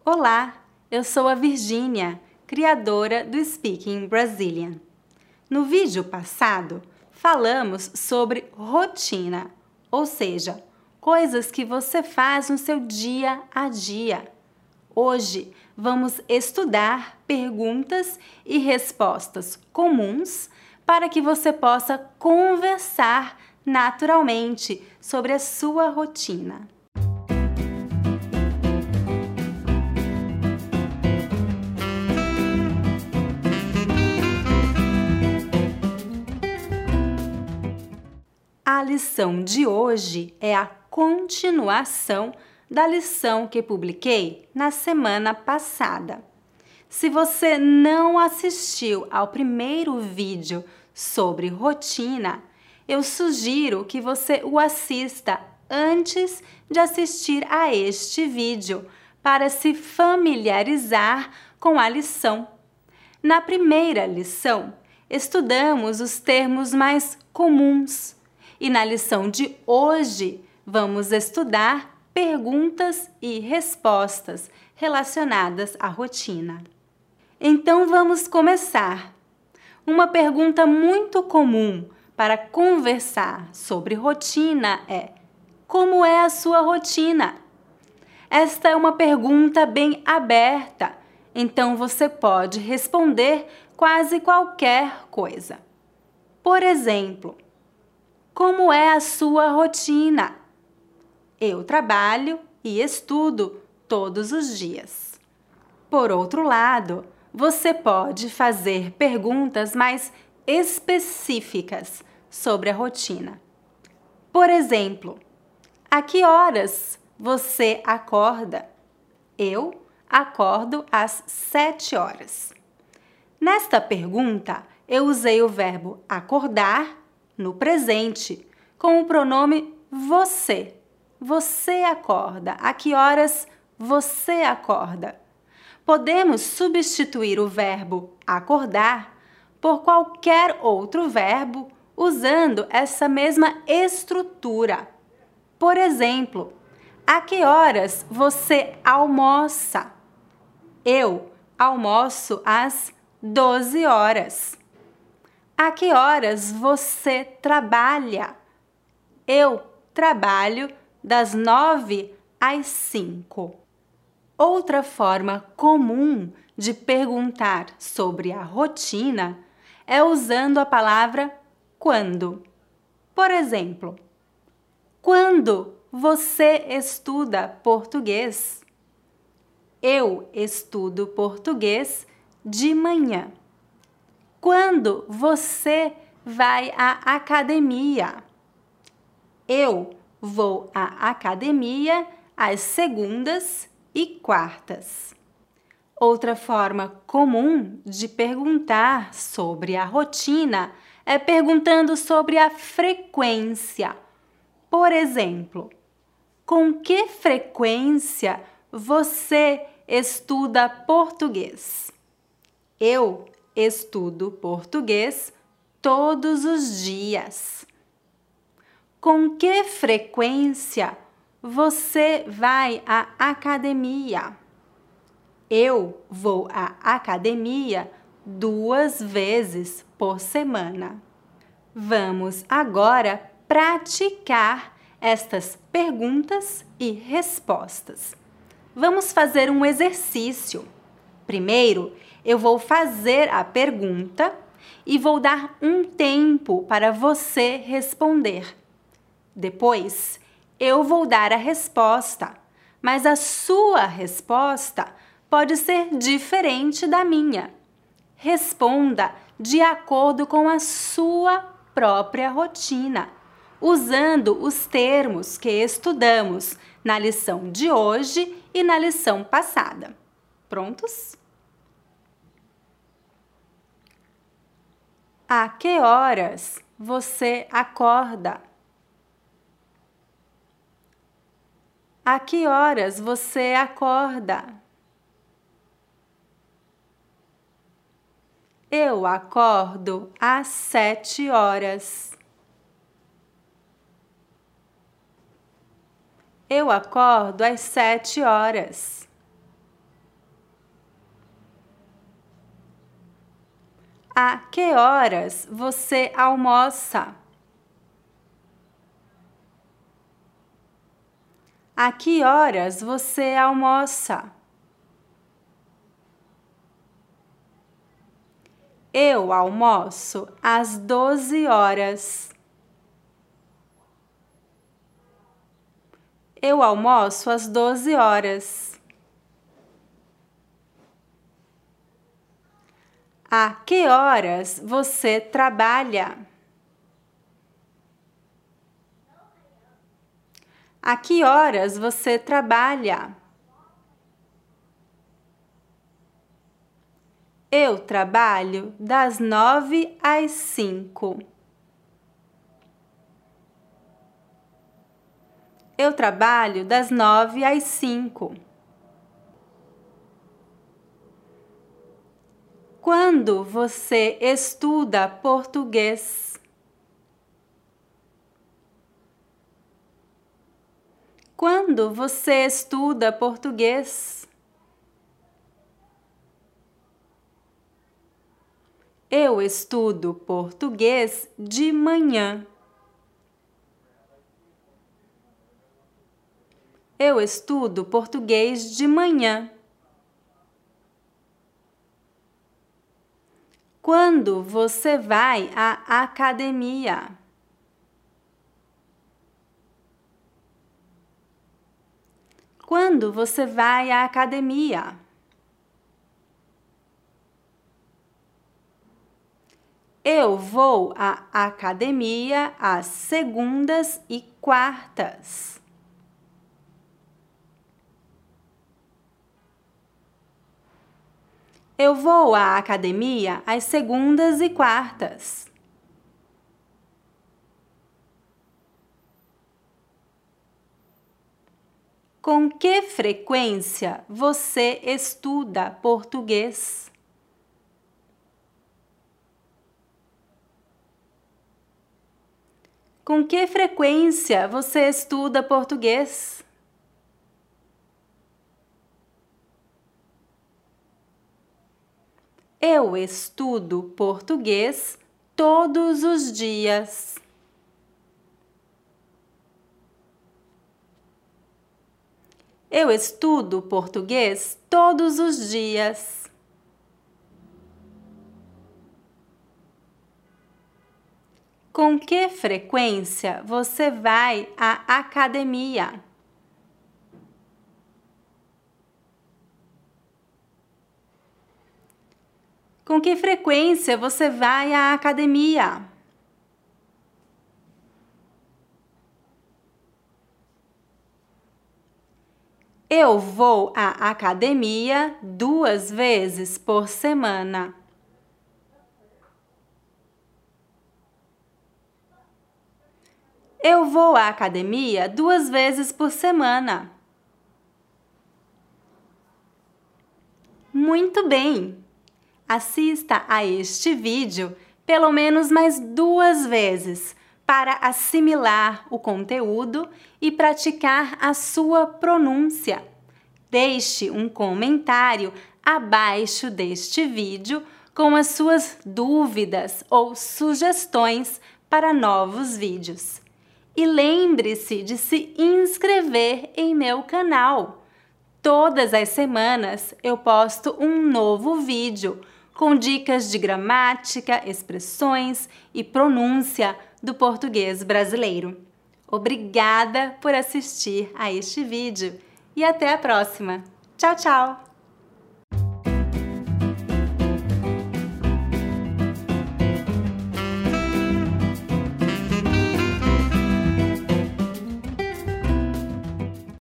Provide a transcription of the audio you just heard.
Olá, eu sou a Virgínia, criadora do Speaking Brazilian. No vídeo passado, falamos sobre rotina, ou seja, coisas que você faz no seu dia a dia. Hoje, vamos estudar perguntas e respostas comuns para que você possa conversar naturalmente sobre a sua rotina. A lição de hoje é a continuação da lição que publiquei na semana passada. Se você não assistiu ao primeiro vídeo sobre rotina, eu sugiro que você o assista antes de assistir a este vídeo para se familiarizar com a lição. Na primeira lição, estudamos os termos mais comuns. E na lição de hoje, vamos estudar perguntas e respostas relacionadas à rotina. Então, vamos começar. Uma pergunta muito comum para conversar sobre rotina é: como é a sua rotina? Esta é uma pergunta bem aberta, então você pode responder quase qualquer coisa. Por exemplo, como é a sua rotina? Eu trabalho e estudo todos os dias. Por outro lado, você pode fazer perguntas mais específicas sobre a rotina. Por exemplo, a que horas você acorda? Eu acordo às 7 horas. Nesta pergunta, eu usei o verbo acordar no presente, com o pronome você. Você acorda. A que horas você acorda? Podemos substituir o verbo acordar por qualquer outro verbo usando essa mesma estrutura. Por exemplo, a que horas você almoça? Eu almoço às 12 horas. A que horas você trabalha? Eu trabalho das 9 às 5. Outra forma comum de perguntar sobre a rotina é usando a palavra quando. Por exemplo, quando você estuda português? Eu estudo português de manhã. Quando você vai à academia? Eu vou à academia às segundas e quartas. Outra forma comum de perguntar sobre a rotina é perguntando sobre a frequência. Por exemplo, com que frequência você estuda português? Eu estudo português todos os dias. Com que frequência você vai à academia? Eu vou à academia 2 vezes por semana. Vamos agora praticar estas perguntas e respostas. Vamos fazer um exercício. Primeiro, eu vou fazer a pergunta e vou dar um tempo para você responder. Depois, eu vou dar a resposta, mas a sua resposta pode ser diferente da minha. Responda de acordo com a sua própria rotina, usando os termos que estudamos na lição de hoje e na lição passada. Prontos? A que horas você acorda? A que horas você acorda? Eu acordo às 7 horas. Eu acordo às 7 horas. A que horas você almoça? A que horas você almoça? Eu almoço às 12 horas. Eu almoço às 12 horas. A que horas você trabalha? A que horas você trabalha? Eu trabalho das 9 às 5. Eu trabalho das 9 às 5. Quando você estuda português? Quando você estuda português? Eu estudo português de manhã. Eu estudo português de manhã. Quando você vai à academia? Quando você vai à academia? Eu vou à academia às segundas e quartas. Eu vou à academia às segundas e quartas. Com que frequência você estuda português? Com que frequência você estuda português? Eu estudo português todos os dias. Eu estudo português todos os dias. Com que frequência você vai à academia? Com que frequência você vai à academia? Eu vou à academia 2 vezes por semana. Eu vou à academia 2 vezes por semana. Muito bem! Assista a este vídeo pelo menos mais 2 vezes para assimilar o conteúdo e praticar a sua pronúncia. Deixe um comentário abaixo deste vídeo com as suas dúvidas ou sugestões para novos vídeos. E lembre-se de se inscrever em meu canal. Todas as semanas eu posto um novo vídeo com dicas de gramática, expressões e pronúncia do português brasileiro. Obrigada por assistir a este vídeo e até a próxima. Tchau, tchau!